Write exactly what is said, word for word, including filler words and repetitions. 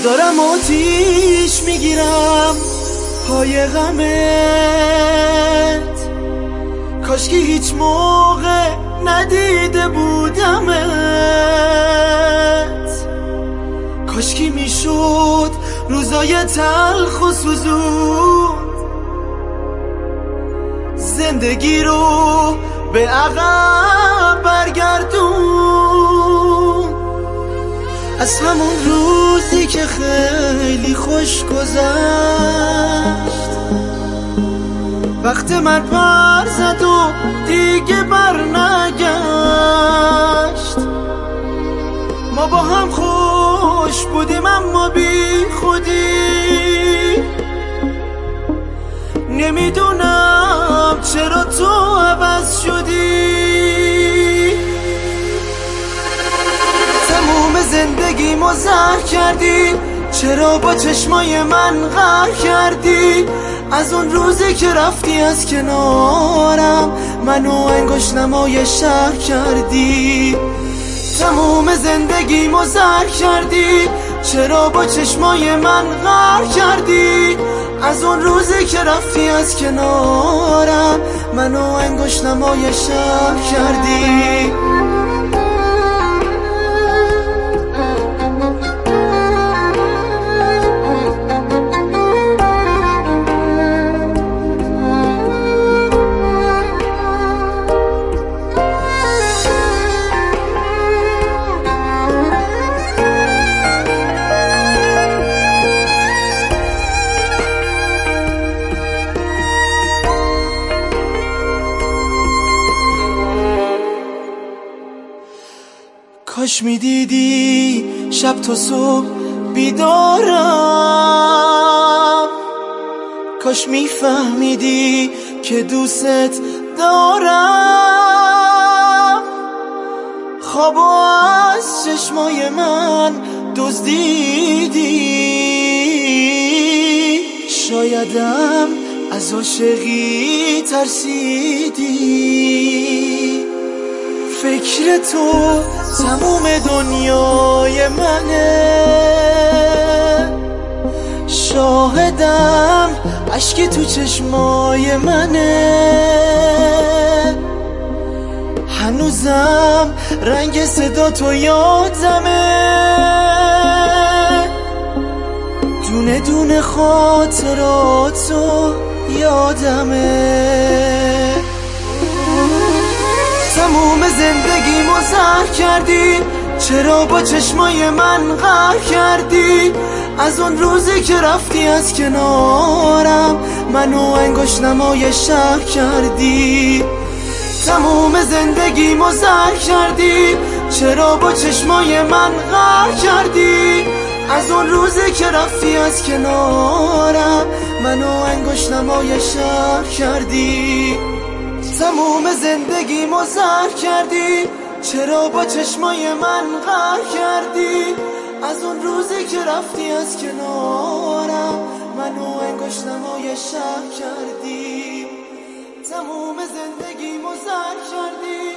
دارم آتیش میگیرم پای غمت، کاشکی هیچ موقع ندیده بودمت، کاشکی میشد روزای تلخ و سوزون زندگی رو به عقب برگردون. از همون روزی که خیلی خوش گذشت، وقت من پر زد و دیگه بر نگشت، ما با هم خوش بودیم اما بی خودی، نمیدونم چرا تو عوض شدی. تموم زندگی مزهر کردی، چرا با چشمای من غر کردی؟ از اون روزی که رفتی از کنارم منو انگشت نمای شهر کردی. تموم زندگی مزهر کردی، چرا با چشمای من غر کردی؟ از اون روزی که رفتی از کنارم منو انگشت نمای شهر کردی. کاش میدیدی شب تا صبح بیدارم، کاش میفهمیدی که دوست دارم. خوابو از چشمای من دزدیدی، شایدم از عاشقی ترسیدی. فکر تو تموم دنیای منه، شاهدم اشکی تو چشمای منه، هنوزم رنگ صدا تو یادمه، دونه دونه خاطراتو یادمه. تموم زندگی مزهر کردی، چرا با چشمای من غر کردی؟ از اون روزی که رفتی از کنارم منو انگشت نمای شهر کردی. تموم زندگی مزهر کردی، چرا با چشمای من غر کردی؟ از اون روزی که رفتی از کنارم منو انگشت نمای شهر کردی. تموم زندگی مزهر کردی، چرا با چشمای من غر کردی؟ از اون روزی که رفتی از کنارم منو انگشت نمای شهر کردی. تموم زندگی مزهر کردی.